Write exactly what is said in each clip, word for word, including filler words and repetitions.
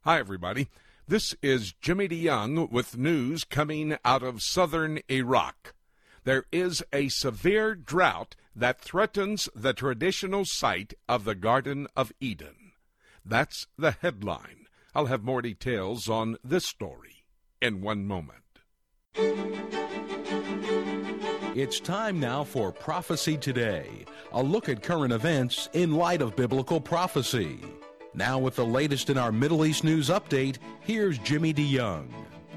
Hi, everybody. This is Jimmy DeYoung with news coming out of southern Iraq. There is a severe drought that threatens the traditional site of the Garden of Eden. That's the headline. I'll have more details on this story in one moment. It's time now for Prophecy Today, a look at current events in light of biblical prophecy. Now with the latest in our Middle East news update, here's Jimmy DeYoung.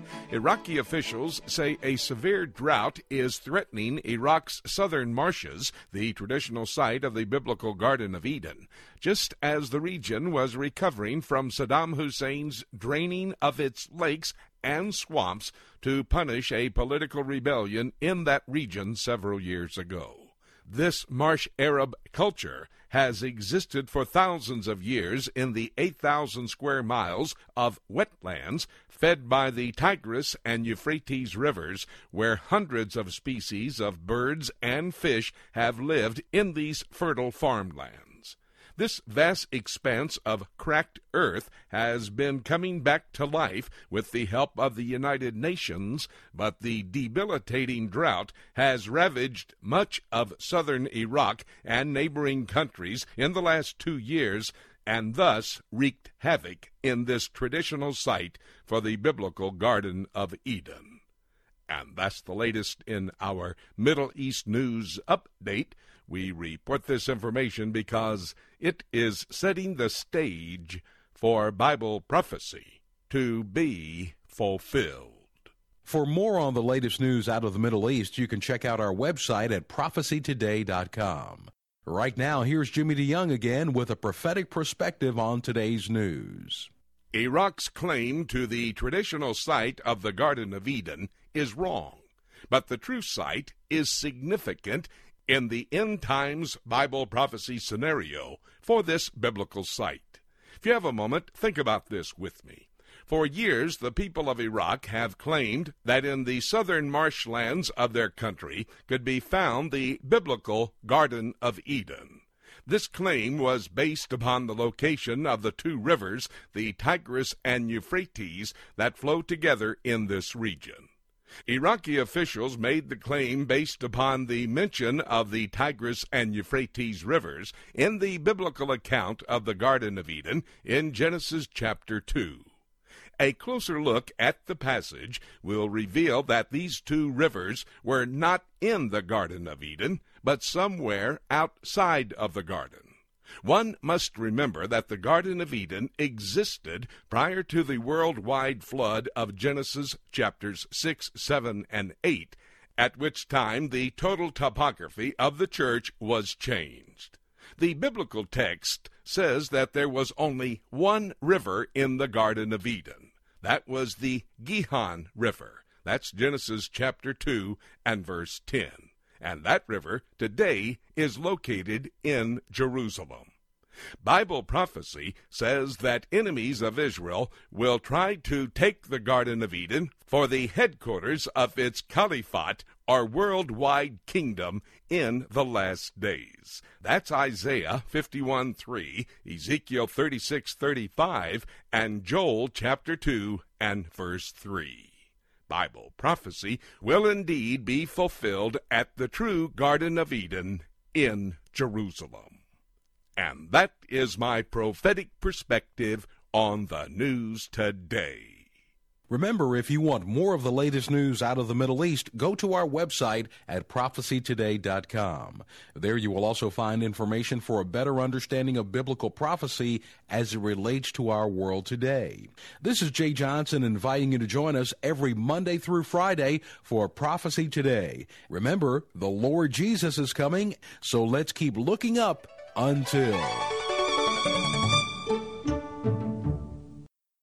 Iraqi officials say a severe drought is threatening Iraq's southern marshes, the traditional site of the biblical Garden of Eden, just as the region was recovering from Saddam Hussein's draining of its lakes and swamps to punish a political rebellion in that region several years ago. This marsh Arab culture has existed for thousands of years in the eight thousand square miles of wetlands fed by the Tigris and Euphrates rivers, where hundreds of species of birds and fish have lived in these fertile farmlands. This vast expanse of cracked earth has been coming back to life with the help of the United Nations, but the debilitating drought has ravaged much of southern Iraq and neighboring countries in the last two years, and thus wreaked havoc in this traditional site for the biblical Garden of Eden. And that's the latest in our Middle East news update. We report this information because it is setting the stage for Bible prophecy to be fulfilled. For more on the latest news out of the Middle East, you can check out our website at prophecy today dot com. Right now, here's Jimmy DeYoung again with a prophetic perspective on today's news. Iraq's claim to the traditional site of the Garden of Eden is wrong, but the true site is significant in the end times Bible prophecy scenario for this biblical site. If you have a moment, think about this with me. For years, the people of Iraq have claimed that in the southern marshlands of their country could be found the biblical Garden of Eden. This claim was based upon the location of the two rivers, the Tigris and Euphrates, that flow together in this region. Iraqi officials made the claim based upon the mention of the Tigris and Euphrates rivers in the biblical account of the Garden of Eden in Genesis chapter two. A closer look at the passage will reveal that these two rivers were not in the Garden of Eden, but somewhere outside of the garden. One must remember that the Garden of Eden existed prior to the worldwide flood of Genesis chapters six, seven, and eight, at which time the total topography of the church was changed. The biblical text says that there was only one river in the Garden of Eden. That was the Gihon River. That's Genesis chapter two and verse ten. And that river today is located in Jerusalem. Bible prophecy says that enemies of Israel will try to take the Garden of Eden for the headquarters of its caliphate or worldwide kingdom in the last days. That's Isaiah fifty-one three, Ezekiel thirty-six thirty-five, and Joel chapter two and verse three. Bible prophecy will indeed be fulfilled at the true Garden of Eden in Jerusalem. And that is my prophetic perspective on the news today. Remember, if you want more of the latest news out of the Middle East, go to our website at prophecy today dot com. There you will also find information for a better understanding of biblical prophecy as it relates to our world today. This is Jay Johnson inviting you to join us every Monday through Friday for Prophecy Today. Remember, the Lord Jesus is coming, so let's keep looking up until...